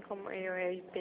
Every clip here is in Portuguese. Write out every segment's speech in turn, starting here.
como eu RP.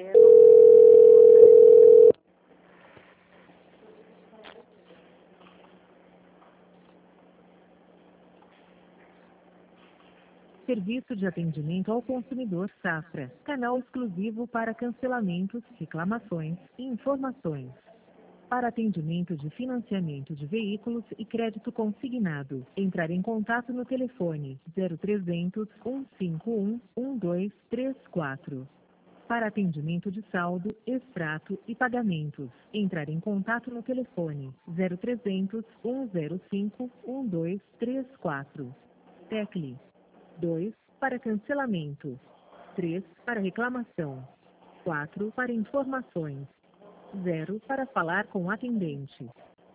Serviço de atendimento ao consumidor Safra. Canal exclusivo para cancelamentos, reclamações e informações. Para atendimento de financiamento de veículos e crédito consignado, entrar em contato no telefone 0300 151 1234. Para atendimento de saldo, extrato e pagamentos, entrar em contato no telefone 0300 105 1234. Tecle 2 para cancelamento, 3 para reclamação, 4 para informações, 0 para falar com o atendente.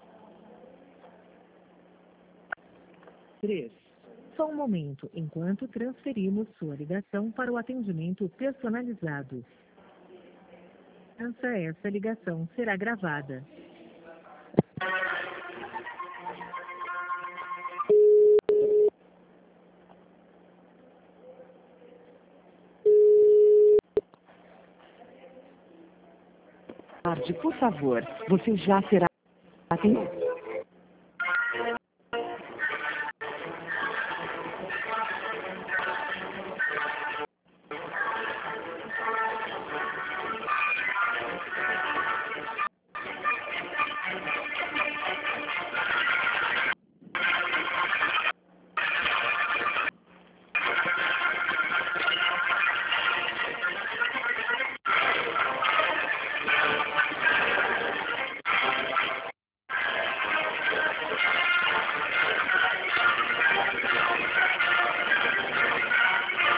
3. Só um momento, enquanto transferimos sua ligação para o atendimento personalizado. Essa ligação será gravada. Por favor, você já será atendido.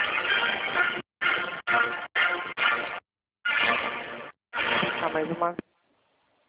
Mais uma